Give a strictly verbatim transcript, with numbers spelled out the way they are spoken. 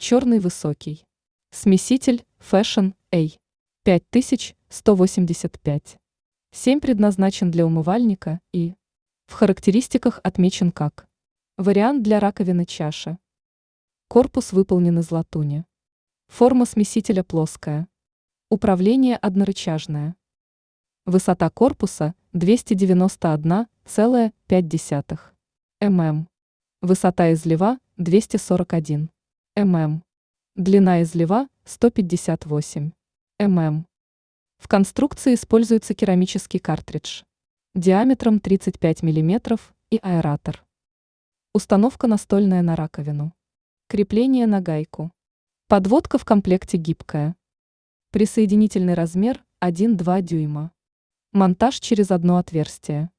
черный высокий. Смеситель Fashion A пять тысяч сто восемьдесят пять. семь предназначен для умывальника и в характеристиках отмечен как вариант для раковины чаши. Корпус выполнен из латуни. Форма смесителя плоская. Управление однорычажное. Высота корпуса двести девяносто один целых пять десятых мм. Высота излива двести сорок один мм. Длина излива сто пятьдесят восемь мм. В конструкции используется керамический картридж диаметром тридцать пять миллиметров и аэратор. Установка настольная на раковину. Крепление на гайку. Подводка в комплекте гибкая. Присоединительный размер один и два дюйма. Монтаж через одно отверстие.